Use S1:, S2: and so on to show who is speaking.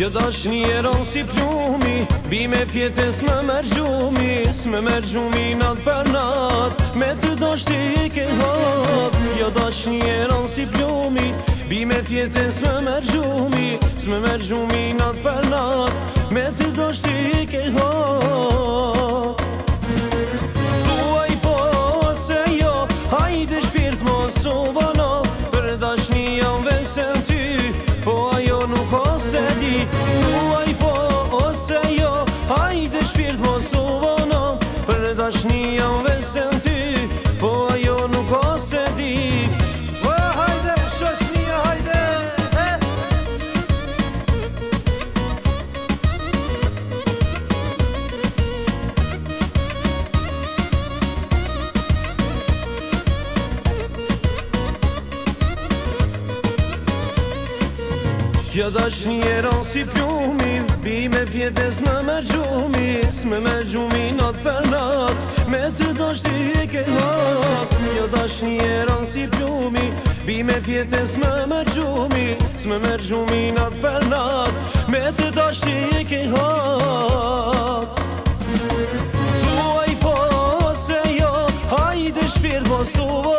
S1: Kjo dashni e ron si plumi, bime fjetes më merë gjumi, s'me merë gjumi nat për nat, me të dashti i ke hap. Kjo dashni e ron si plumi, bime fjetes më merë gjumi, s'me merë gjumi nat për nat, me të dashti i ke hap. Thuaj po se jo, hajde shpirt mos u vono, për dashni jam vesen ty, po ajo nuk ose di. Thuaj po ose jo, hajde shpirt mos u vono, për dashni jam vesen ty, po ajo nuk ose di. Hajde, shoshnia, hajde! Kjo dashni e ron si plumi, bime vjetes më merë gjumi, s'me merë gjumi nat për nat, me të dashti i ke hap. Kjo dashni e ron si plumi, bime vjetes më merë gjumi, s'me merë gjumi nat për nat, me të dashti i ke hap. Thuaj po se jo, hajde shpirt mos u